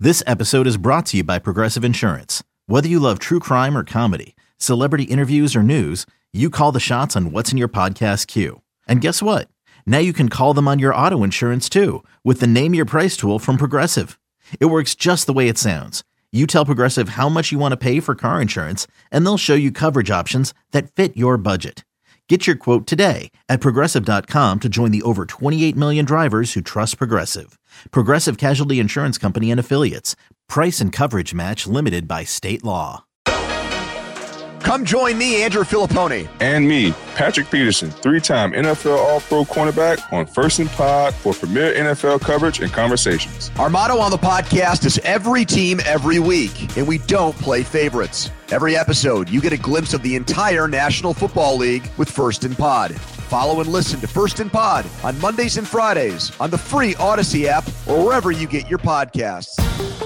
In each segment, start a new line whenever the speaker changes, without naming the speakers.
This episode is brought to you by Progressive Insurance. Whether you love true crime or comedy, celebrity interviews or news, you call the shots on what's in your podcast queue. And guess what? Now you can call them on your auto insurance too with the Name Your Price tool from Progressive. It works just the way it sounds. You tell Progressive how much you want to pay for car insurance, and they'll show you coverage options that fit your budget. Get your quote today at Progressive.com to join the over 28 million drivers who trust Progressive. Progressive Casualty Insurance Company and Affiliates. Price and coverage match limited by state law.
Come join me, Andrew Filippone.
And me, Patrick Peterson, three-time NFL All-Pro cornerback on First and Pod for premier NFL coverage and conversations.
Our motto on the podcast is every team, every week, and we don't play favorites. Every episode, you get a glimpse of the entire National Football League with First and Pod. Follow and listen to First and Pod on Mondays and Fridays on the free Odyssey app or wherever you get your podcasts.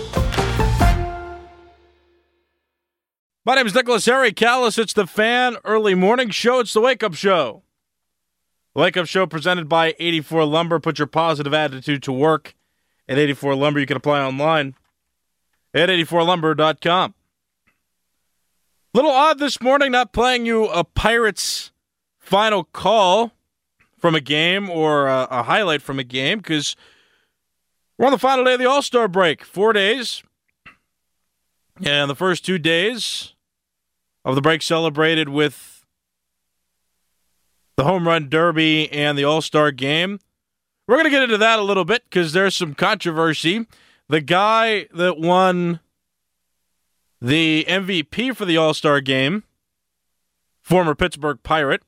My name is Nicholas Harry Callis. It's the Fan Early Morning Show. It's the Wake Up Show. The Wake Up Show presented by 84 Lumber. Put your positive attitude to work at 84 Lumber. You can apply online at 84lumber.com. Little odd this morning not playing you a Pirates final call from a game or a highlight from a game because we're on the final day of the All-Star break. 4 days. And the first 2 days of the break celebrated with the Home Run Derby and the All-Star Game. We're going to get into that a little bit because there's some controversy. The guy that won the MVP for the All-Star Game, former Pittsburgh Pirate,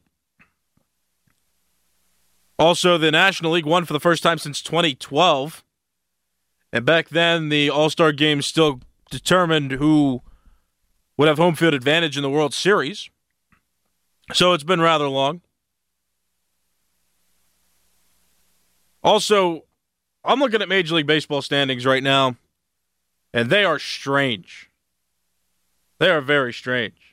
also the National League won for the first time since 2012. And back then, the All-Star Game still determined who would have home field advantage in the World Series. So it's been rather long. Also, I'm looking at Major League Baseball standings right now, and they are strange. They are very strange.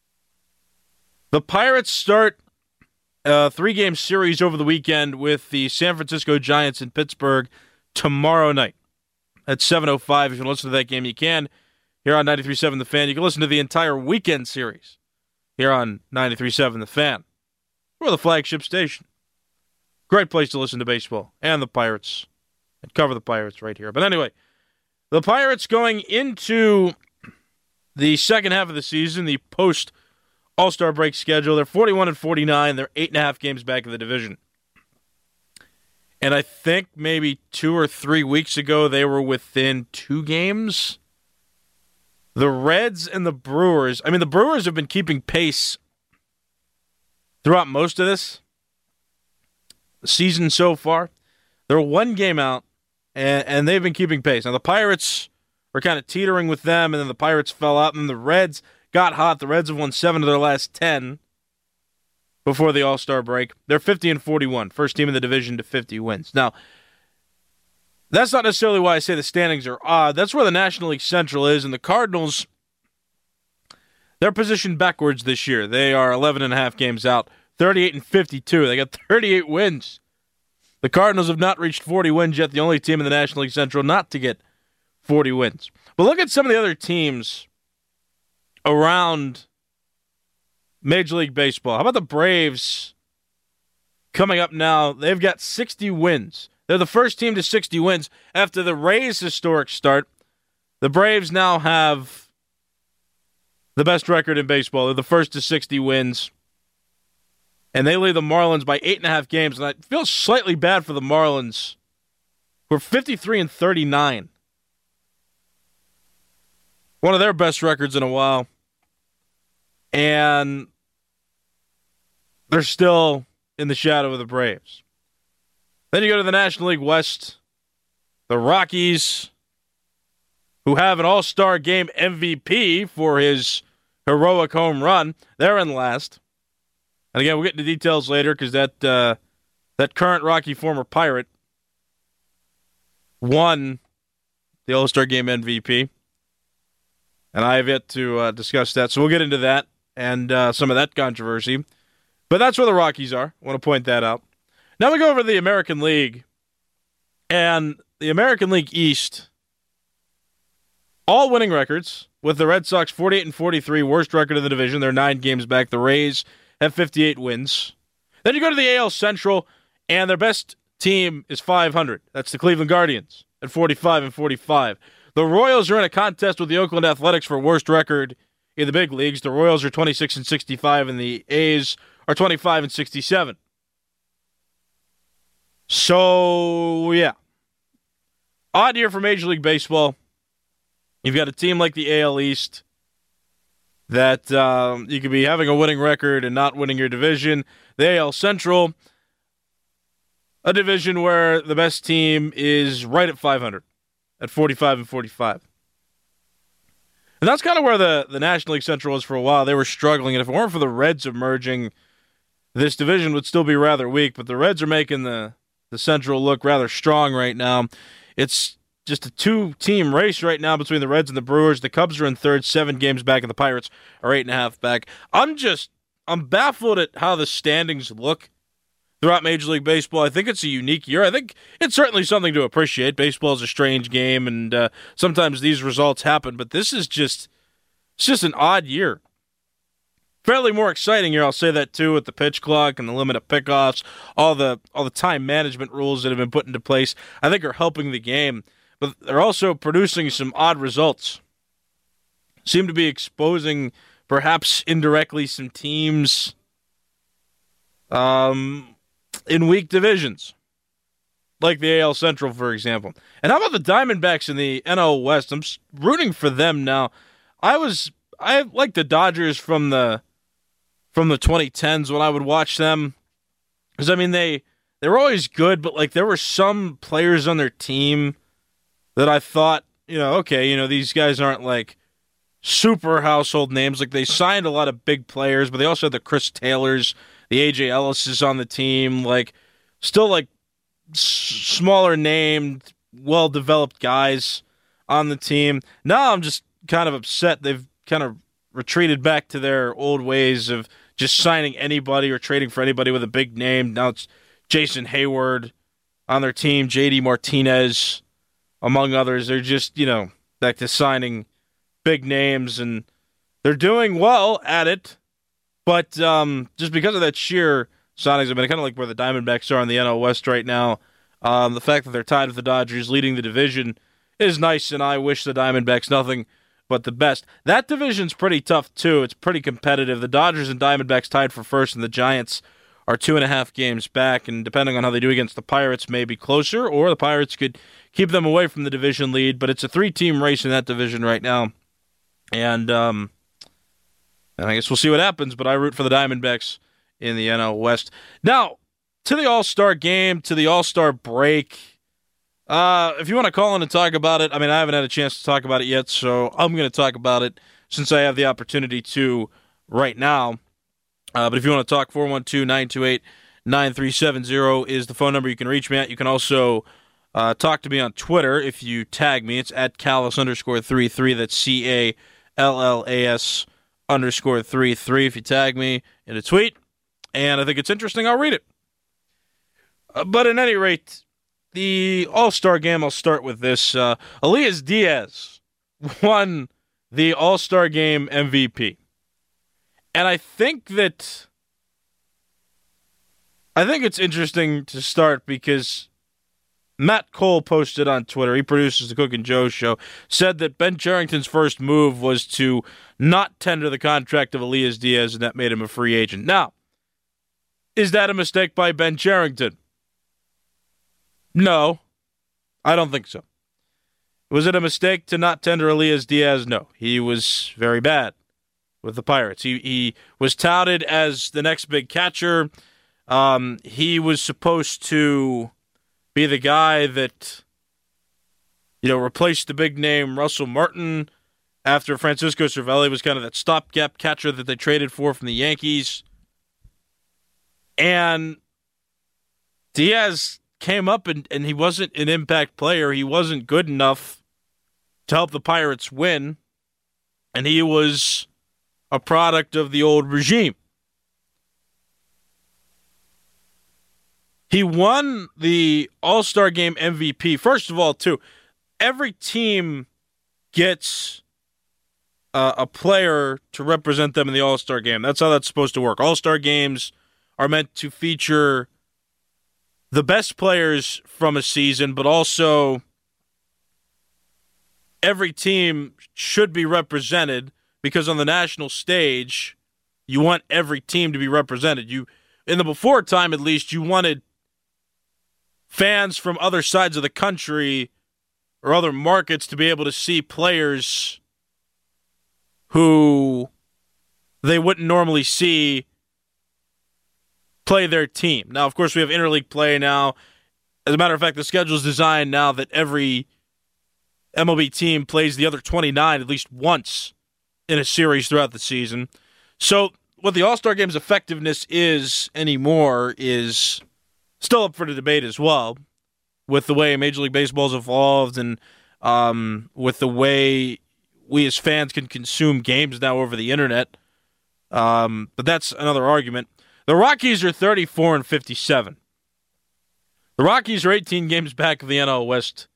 The Pirates start a 3-game series over the weekend with the San Francisco Giants in Pittsburgh tomorrow night at 7:05. If you listen to that game, you can. Here on 93.7 The Fan. You can listen to the entire weekend series here on 93.7 The Fan. We're the flagship station. Great place to listen to baseball and the Pirates and cover the Pirates right here. But anyway, the Pirates going into the second half of the season, the post-All-Star break schedule, they're 41-49. They're 8.5 games back in the division. And I think maybe 2 or 3 weeks ago they were within 2 games. The Reds and the Brewers, the Brewers have been keeping pace throughout most of this season so far. They're 1 game out, and they've been keeping pace. Now, the Pirates were kind of teetering with them, and then the Pirates fell out, and the Reds got hot. The Reds have won 7 of their last 10 before the All-Star break. They're 50-41, first team in the division to 50 wins. Now, that's not necessarily why I say the standings are odd. That's where the National League Central is, and the Cardinals, they're positioned backwards this year. They are 11.5 games out, 38-52. They got 38 wins. The Cardinals have not reached 40 wins yet, the only team in the National League Central not to get 40 wins. But look at some of the other teams around Major League Baseball. How about the Braves coming up now? They've got 60 wins. They're the first team to 60 wins after the Rays' historic start. The Braves now have the best record in baseball. They're the first to 60 wins. And they lead the Marlins by 8.5 games. And I feel slightly bad for the Marlins, who are 53-39. One of their best records in a while. And they're still in the shadow of the Braves. Then you go to the National League West. The Rockies, who have an All-Star Game MVP for his heroic home run, they're in last. And again, we'll get into details later because that current Rocky former Pirate won the All-Star Game MVP. And I have yet to discuss that. So we'll get into that and some of that controversy. But that's where the Rockies are. I want to point that out. Now we go over to the American League. And the American League East All winning records, with the Red Sox 48-43, worst record in the division. They're 9 games back. The Rays have 58 wins. Then you go to the AL Central, and their best team is 500. That's the Cleveland Guardians at 45-45. The Royals are in a contest with the Oakland Athletics for worst record in the big leagues. The Royals are 26-65, and the A's are 25-67. So, yeah. Odd year for Major League Baseball. You've got a team like the AL East that you could be having a winning record and not winning your division. The AL Central, a division where the best team is right at 500, at 45-45. And that's kind of where the National League Central was for a while. They were struggling, and if it weren't for the Reds emerging, this division would still be rather weak. But the Reds are making the Central look rather strong right now. It's just a 2-team race right now between the Reds and the Brewers. The Cubs are in third, 7 games back, and the Pirates are 8.5 back. I'm baffled at how the standings look throughout Major League Baseball. I think it's a unique year. I think it's certainly something to appreciate. Baseball is a strange game, and sometimes these results happen, but this is just an odd year. Fairly more exciting year, I'll say that too, with the pitch clock and the limit of pickoffs, all the time management rules that have been put into place, I think are helping the game. But they're also producing some odd results. Seem to be exposing, perhaps indirectly, some teams in weak divisions, like the AL Central, for example. And how about the Diamondbacks in the NL West? I'm rooting for them now. I like the Dodgers from the 2010s when I would watch them, because I mean they were always good, but like there were some players on their team that I thought, these guys aren't like super household names. Like they signed a lot of big players, but they also had the Chris Taylors, the AJ Ellis's on the team, like still like smaller named, well-developed guys on the team. Now I'm just kind of upset. They've kind of retreated back to their old ways of just signing anybody or trading for anybody with a big name. Now it's Jason Hayward on their team, JD Martinez, among others. They're just, back to signing big names, and they're doing well at it. But just because of that sheer signings, I mean, kind of like where the Diamondbacks are in the NL West right now, the fact that they're tied with the Dodgers leading the division is nice, and I wish the Diamondbacks nothing but the best. That division's pretty tough, too. It's pretty competitive. The Dodgers and Diamondbacks tied for first, and the Giants are 2.5 games back, and depending on how they do against the Pirates, may be closer, or the Pirates could keep them away from the division lead. But it's a 3-team race in that division right now, and I guess we'll see what happens, but I root for the Diamondbacks in the NL West. Now, to the All-Star game, to the All-Star break. If you want to call in and talk about it, I mean, I haven't had a chance to talk about it yet, so I'm going to talk about it since I have the opportunity to right now. But if you want to talk, 412-928-9370 is the phone number you can reach me at. You can also talk to me on Twitter if you tag me. It's at Callas_33. That's CALLAS_33. If you tag me in a tweet, and I think it's interesting, I'll read it. But at any rate, the All-Star game, I'll start with this. Elias Diaz won the All-Star game MVP. And I think it's interesting to start because Matt Cole posted on Twitter, he produces the Cook and Joe show, said that Ben Cherington's first move was to not tender the contract of Elias Diaz, and that made him a free agent. Now, is that a mistake by Ben Cherington? No, I don't think so. Was it a mistake to not tender Elias Diaz? No, he was very bad with the Pirates. He was touted as the next big catcher. He was supposed to be the guy that, replaced the big name Russell Martin after Francisco Cervelli was kind of that stopgap catcher that they traded for from the Yankees. And Diaz came up and he wasn't an impact player. He wasn't good enough to help the Pirates win. And he was a product of the old regime. He won the All-Star Game MVP. First of all, too, every team gets a player to represent them in the All-Star game. That's how that's supposed to work. All-Star games are meant to feature the best players from a season, but also every team should be represented because on the national stage, you want every team to be represented. In the before time, at least, you wanted fans from other sides of the country or other markets to be able to see players who they wouldn't normally see play their team. Now, of course, we have interleague play now. As a matter of fact, the schedule is designed now that every MLB team plays the other 29 at least once in a series throughout the season. So what the All-Star Game's effectiveness is anymore is still up for the debate as well, with the way Major League Baseball's evolved and with the way we as fans can consume games now over the internet. But that's another argument. The Rockies are 34-57. The Rockies are 18 games back of the NL West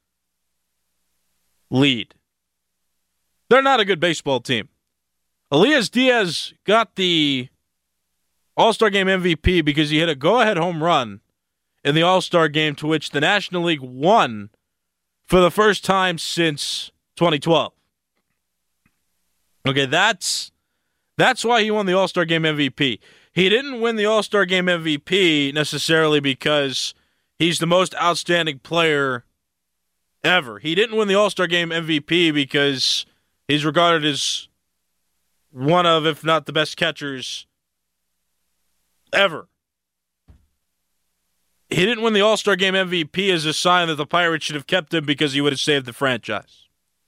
lead. They're not a good baseball team. Elias Diaz got the All-Star Game MVP because he hit a go-ahead home run in the All-Star Game, to which the National League won for the first time since 2012. Okay, that's why he won the All-Star Game MVP. He didn't win the All-Star Game MVP necessarily because he's the most outstanding player ever. He didn't win the All-Star Game MVP because he's regarded as one of, if not the best catchers ever. He didn't win the All-Star Game MVP as a sign that the Pirates should have kept him because he would have saved the franchise.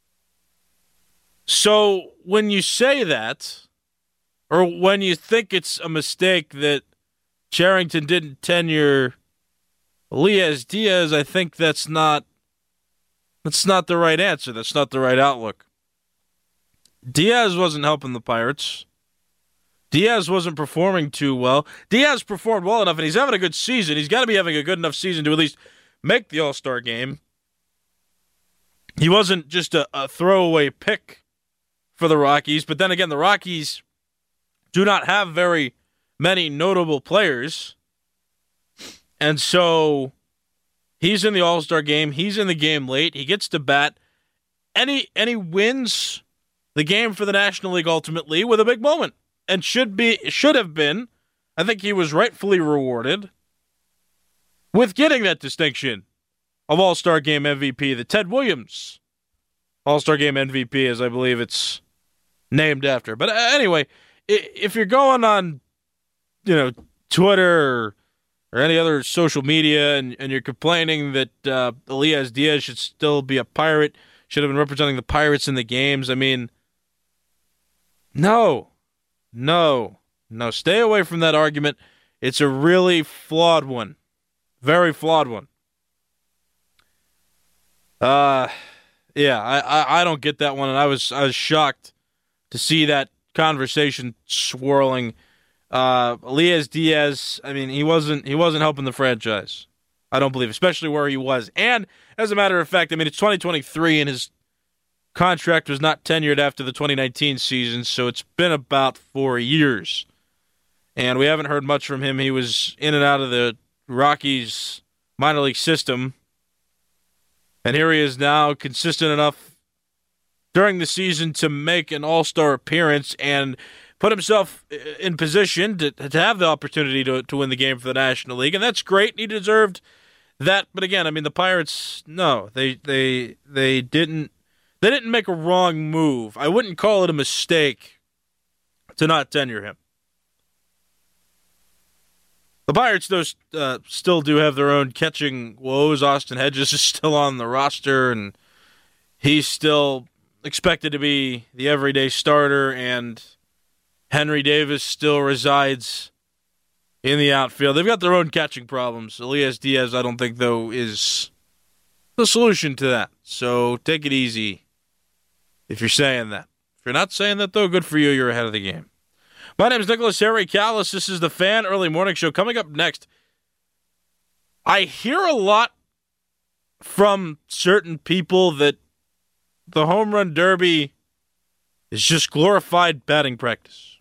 So when you say that, or when you think it's a mistake that Cherington didn't tenure Elias Diaz, I think that's not the right answer. That's not the right outlook. Diaz wasn't helping the Pirates. Diaz wasn't performing too well. Diaz performed well enough, and he's having a good season. He's got to be having a good enough season to at least make the All-Star game. He wasn't just a throwaway pick for the Rockies, but then again, the Rockies do not have very many notable players, and so he's in the All-Star game. He's in the game late. He gets to bat, and he wins the game for the National League ultimately with a big moment. And should have been, I think he was rightfully rewarded with getting that distinction of All-Star Game MVP, the Ted Williams All-Star Game MVP, as I believe it's named after. But anyway, if you're going on, Twitter or any other social media and you're complaining that Elias Diaz should still be a Pirate, should have been representing the Pirates in the games, I mean, No. Stay away from that argument. It's a really flawed one. Very flawed one. I don't get that one, and I was shocked to see that conversation swirling. Elias Diaz, I mean, he wasn't helping the franchise. I don't believe, especially where he was. And as a matter of fact, I mean, it's 2023 and his contract was not tenured after the 2019 season, so it's been about 4 years. And we haven't heard much from him. He was in and out of the Rockies minor league system. And here he is now, consistent enough during the season to make an all-star appearance and put himself in position to have the opportunity to win the game for the National League. And that's great. He deserved that. But again, I mean, the Pirates, no, they didn't. They didn't make a wrong move. I wouldn't call it a mistake to not tenure him. The Pirates, though, still do have their own catching woes. Austin Hedges is still on the roster, and he's still expected to be the everyday starter, and Henry Davis still resides in the outfield. They've got their own catching problems. Elias Diaz, I don't think, though, is the solution to that. So take it easy if you're saying that. If you're not saying that, though, good for you. You're ahead of the game. My name is Nicholas Harry Callis. This is the Fan Early Morning Show. Coming up next, I hear a lot from certain people that the home run derby is just glorified batting practice.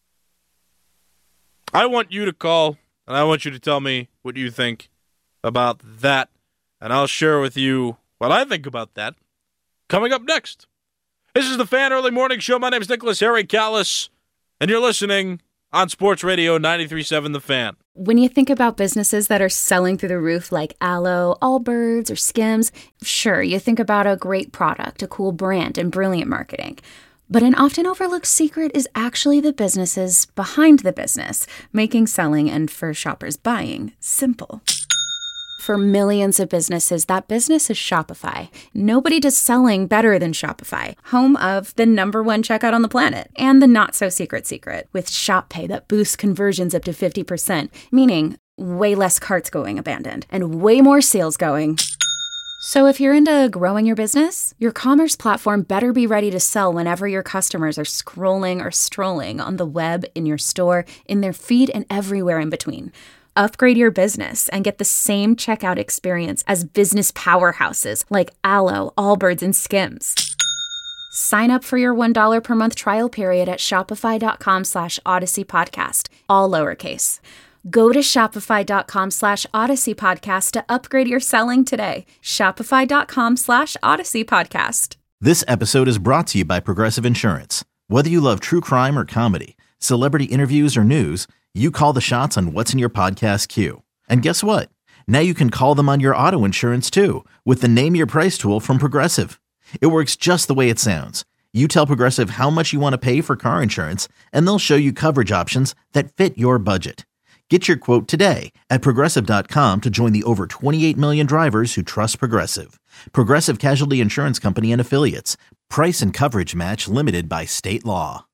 I want you to call, and I want you to tell me what you think about that, and I'll share with you what I think about that coming up next. This is the Fan Early Morning Show. My name is Nicholas Harry Callis, and you're listening on Sports Radio 93.7 The Fan.
When you think about businesses that are selling through the roof like Aloe, Allbirds, or Skims, sure, you think about a great product, a cool brand, and brilliant marketing. But an often overlooked secret is actually the businesses behind the business, making selling and for shoppers buying simple. For millions of businesses, that business is Shopify. Nobody does selling better than Shopify, home of the #1 checkout on the planet and the not-so-secret secret with Shop Pay that boosts conversions up to 50%, meaning way less carts going abandoned and way more sales going. So if you're into growing your business, your commerce platform better be ready to sell whenever your customers are scrolling or strolling on the web, in your store, in their feed, and everywhere in between. Upgrade your business and get the same checkout experience as business powerhouses like Aloe, Allbirds, and Skims. Sign up for your $1 per month trial period at shopify.com/Odyssey Podcast, all lowercase. Go to shopify.com/Odyssey Podcast to upgrade your selling today. Shopify.com/Odyssey Podcast.
This episode is brought to you by Progressive Insurance. Whether you love true crime or comedy, celebrity interviews or news, you call the shots on what's in your podcast queue. And guess what? Now you can call them on your auto insurance too with the Name Your Price tool from Progressive. It works just the way it sounds. You tell Progressive how much you want to pay for car insurance, and they'll show you coverage options that fit your budget. Get your quote today at Progressive.com to join the over 28 million drivers who trust Progressive. Progressive Casualty Insurance Company and Affiliates. Price and coverage match limited by state law.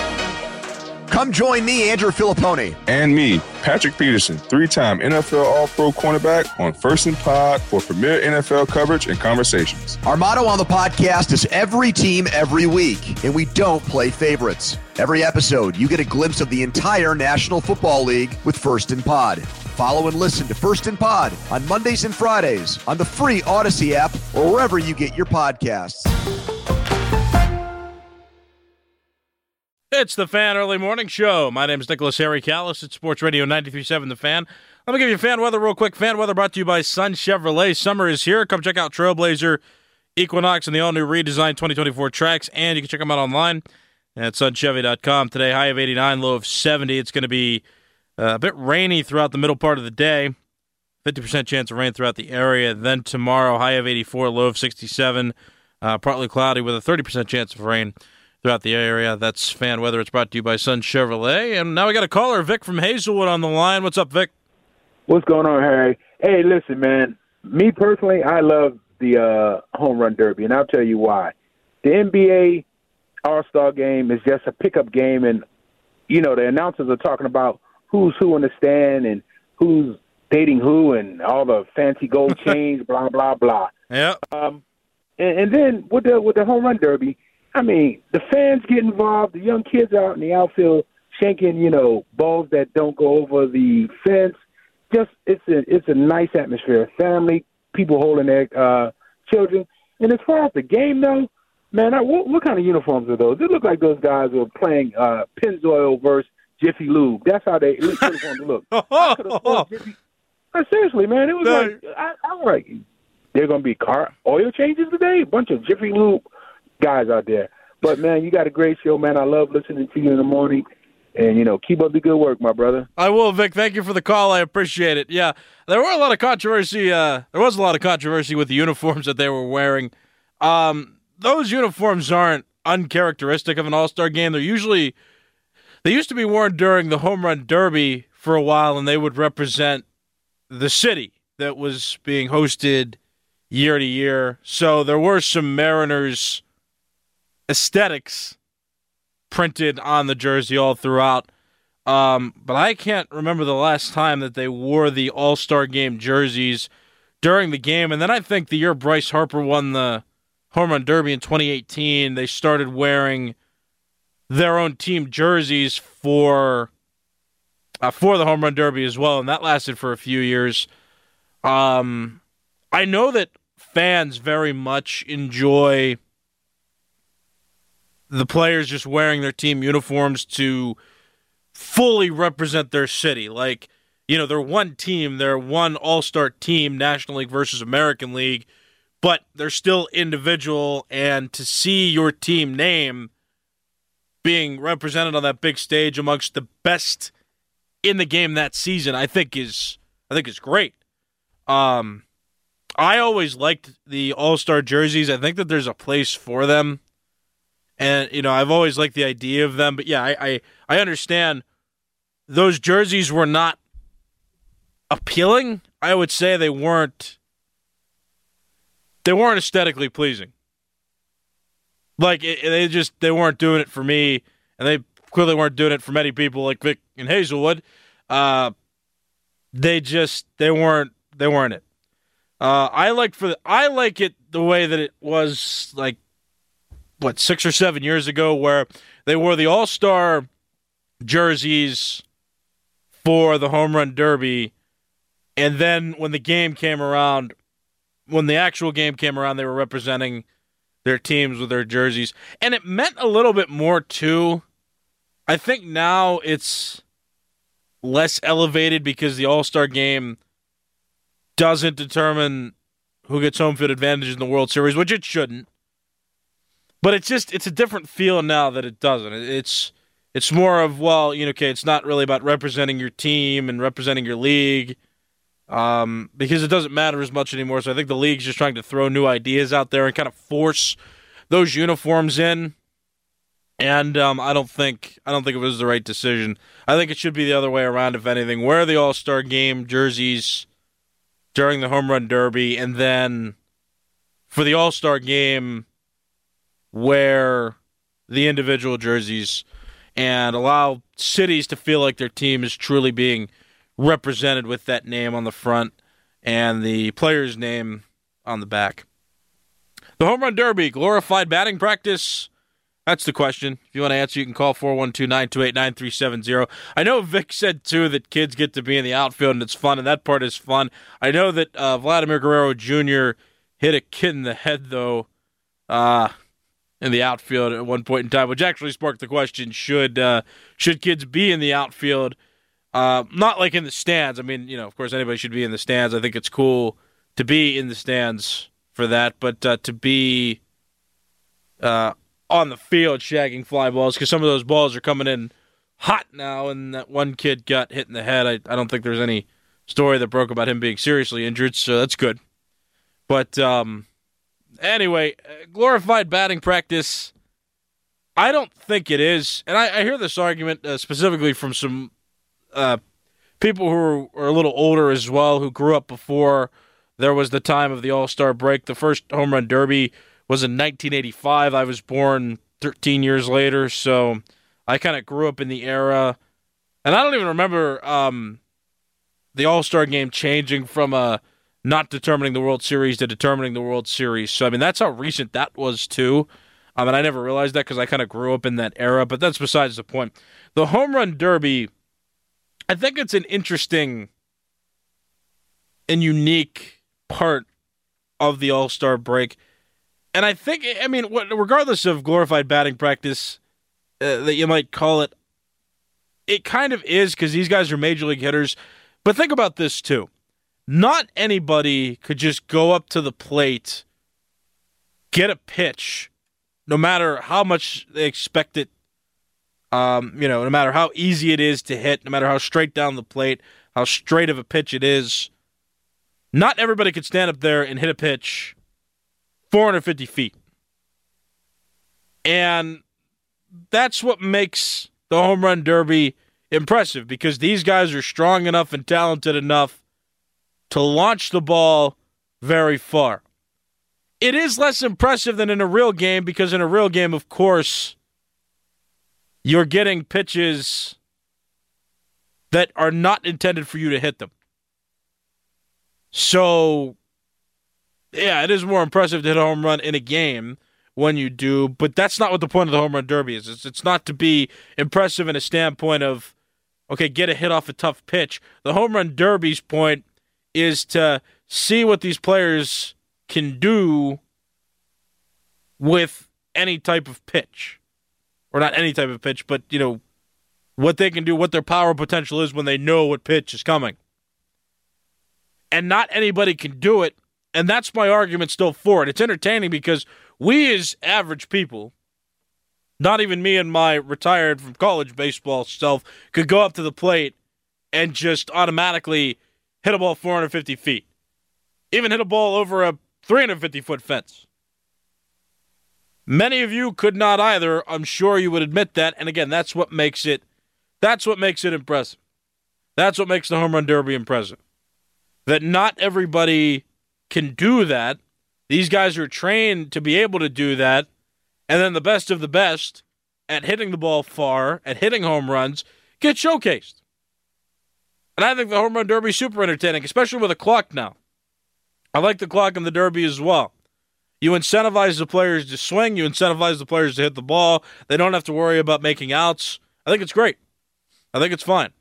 Come join me, Andrew Filippone.
And me, Patrick Peterson, 3-time NFL All-Pro cornerback on First and Pod for premier NFL coverage and conversations.
Our motto on the podcast is every team, every week, and we don't play favorites. Every episode, you get a glimpse of the entire National Football League with First and Pod. Follow and listen to First and Pod on Mondays and Fridays on the free Odyssey app or wherever you get your podcasts.
It's the Fan Early Morning Show. My name is Nicholas Harry Callis at Sports Radio 93.7 The Fan. Let me give you fan weather real quick. Fan weather brought to you by Sun Chevrolet. Summer is here. Come check out Trailblazer, Equinox, and the all-new redesigned 2024 tracks. And you can check them out online at sunchevy.com. Today, high of 89, low of 70. It's going to be a bit rainy throughout the middle part of the day. 50% chance of rain throughout the area. Then tomorrow, high of 84, low of 67. Partly cloudy with a 30% chance of rain throughout the area. That's fan weather. It's brought to you by Sun Chevrolet. And now we got a caller, Vic from Hazelwood, on the line. What's up, Vic?
What's going on, Harry? Hey, listen, man. Me personally, I love the home run derby, and I'll tell you why. The NBA All-Star game is just a pickup game, and, you know, the announcers are talking about who's who in the stand and who's dating who and all the fancy gold chains, blah, blah, blah.
Yeah.
And then with the home run derby, I mean, the fans get involved. The young kids out in the outfield shanking, you know, balls that don't go over the fence. Just it's a nice atmosphere. Family, people holding their children. And as far as the game, though, man, what kind of uniforms are those? They look like those guys are playing Pennzoil versus Jiffy Lube. That's how they uniforms look. I could afford Jiffy. Seriously, man, it was like I was like, they're gonna be car oil changes today. A bunch of Jiffy Lube guys out there. But, man, you got a great show, man. I love listening to you in the morning. And, you know, keep up the good work, my brother.
I will, Vic. Thank you for the call. I appreciate it. Yeah, there was a lot of controversy with the uniforms that they were wearing. Those uniforms aren't uncharacteristic of an all-star game. They used to be worn during the home run derby for a while, and they would represent the city that was being hosted year to year. So there were some Mariners aesthetics printed on the jersey all throughout. But I can't remember the last time that they wore the All-Star Game jerseys during the game. And then I think the year Bryce Harper won the Home Run Derby in 2018, they started wearing their own team jerseys for the Home Run Derby as well, and that lasted for a few years. I know that fans very much enjoy the players just wearing their team uniforms to fully represent their city. Like, they're one team, they're one all-star team, National League versus American League, but they're still individual, and to see your team name being represented on that big stage amongst the best in the game that season, I think is great. I always liked the all-star jerseys. I think that there's a place for them. And, I've always liked the idea of them. But, yeah, I understand those jerseys were not appealing. I would say they weren't aesthetically pleasing. Like, they weren't doing it for me. And they clearly weren't doing it for many people like Vic and Hazelwood. They weren't it. I like it the way that it was, like, 6 or 7 years ago, where they wore the All-Star jerseys for the Home Run Derby, and then when the actual game came around, they were representing their teams with their jerseys. And it meant a little bit more, too. I think now it's less elevated because the All-Star game doesn't determine who gets home field advantage in the World Series, which it shouldn't. But it's a different feel now that it doesn't. It's more of, it's not really about representing your team and representing your league, because it doesn't matter as much anymore. So I think the league's just trying to throw new ideas out there and kind of force those uniforms in. And I don't think it was the right decision. I think it should be the other way around, if anything. Wear the All-Star game jerseys during the Home Run Derby, and then for the All-Star game, wear the individual jerseys and allow cities to feel like their team is truly being represented with that name on the front and the player's name on the back. The Home Run Derby, glorified batting practice? That's the question. If you want to answer, you can call 412-928-9370. I know Vic said, too, that kids get to be in the outfield and it's fun, and that part is fun. I know that Vladimir Guerrero Jr. hit a kid in the head, though, in the outfield at one point in time, which actually sparked the question, should kids be in the outfield? Not like in the stands. I mean, of course, anybody should be in the stands. I think it's cool to be in the stands for that, but to be on the field shagging fly balls, because some of those balls are coming in hot now, and that one kid got hit in the head. I don't think there's any story that broke about him being seriously injured, so that's good. But anyway, glorified batting practice, I don't think it is. And I hear this argument specifically from some people who are a little older as well, who grew up before there was the time of the All-Star break. The first Home Run Derby was in 1985. I was born 13 years later, so I kind of grew up in the era. And I don't even remember the All-Star game changing from not determining the World Series to determining the World Series. So, I mean, that's how recent that was, too. And I never realized that because I kind of grew up in that era, but that's besides the point. The Home Run Derby, I think it's an interesting and unique part of the All-Star break. And I think, regardless of glorified batting practice that you might call it, it kind of is, because these guys are major league hitters. But think about this, too. Not anybody could just go up to the plate, get a pitch, no matter how much they expect it, no matter how easy it is to hit, no matter how straight down the plate, how straight of a pitch it is. Not everybody could stand up there and hit a pitch 450 feet. And that's what makes the Home Run Derby impressive, because these guys are strong enough and talented enough to launch the ball very far. It is less impressive than in a real game, because in a real game, of course, you're getting pitches that are not intended for you to hit them. So, yeah, it is more impressive to hit a home run in a game when you do, but that's not what the point of the Home Run Derby is. It's not to be impressive in a standpoint of, okay, get a hit off a tough pitch. The Home Run Derby's point is to see what these players can do with any type of pitch. or not any type of pitch, but, what they can do, what their power potential is when they know what pitch is coming. And not anybody can do it, and that's my argument still for it. It's entertaining because we as average people, not even me and my retired from college baseball self, could go up to the plate and just automatically hit a ball 450 feet. Even hit a ball over a 350-foot fence. Many of you could not either. I'm sure you would admit that. And again, that's what makes it impressive. That's what makes the Home Run Derby impressive. That not everybody can do that. These guys are trained to be able to do that. And then the best of the best at hitting the ball far, at hitting home runs, get showcased. And I think the Home Run Derby is super entertaining, especially with a clock now. I like the clock in the Derby as well. You incentivize the players to swing. You incentivize the players to hit the ball. They don't have to worry about making outs. I think it's great. I think it's fine.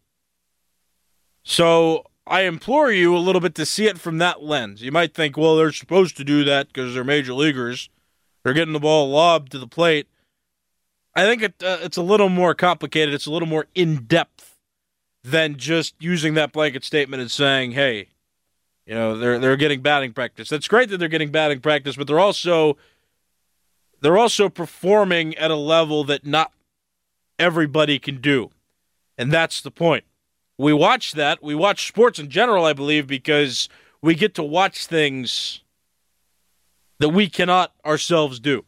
So I implore you a little bit to see it from that lens. You might think, well, they're supposed to do that because they're major leaguers. They're getting the ball lobbed to the plate. I think it's a little more complicated. It's a little more in-depth than just using that blanket statement and saying, hey, they're getting batting practice. It's great that they're getting batting practice, but they're also performing at a level that not everybody can do. And that's the point. We watch that. We watch sports in general, I believe, because we get to watch things that we cannot ourselves do.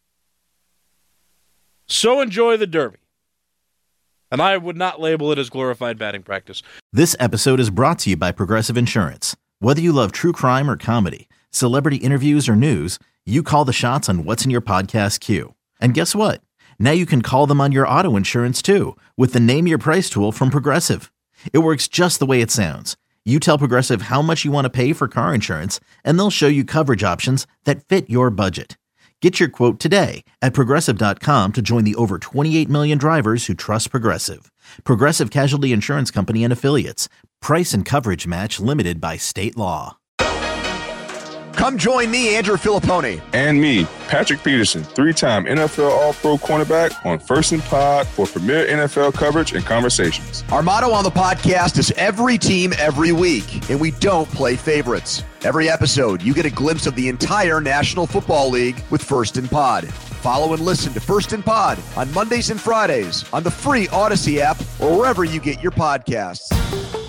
So enjoy the Derby. And I would not label it as glorified batting practice.
This episode is brought to you by Progressive Insurance. Whether you love true crime or comedy, celebrity interviews or news, you call the shots on what's in your podcast queue. And guess what? Now you can call them on your auto insurance too with the Name Your Price tool from Progressive. It works just the way it sounds. You tell Progressive how much you want to pay for car insurance, and they'll show you coverage options that fit your budget. Get your quote today at Progressive.com to join the over 28 million drivers who trust Progressive. Progressive Casualty Insurance Company and Affiliates. Price and coverage match limited by state law.
Come join me, Andrew Filippone.
And me, Patrick Peterson, 3-time NFL All-Pro cornerback on First and Pod for premier NFL coverage and conversations.
Our motto on the podcast is every team, every week, and we don't play favorites. Every episode, you get a glimpse of the entire National Football League with First and Pod. Follow and listen to First and Pod on Mondays and Fridays on the free Odyssey app or wherever you get your podcasts.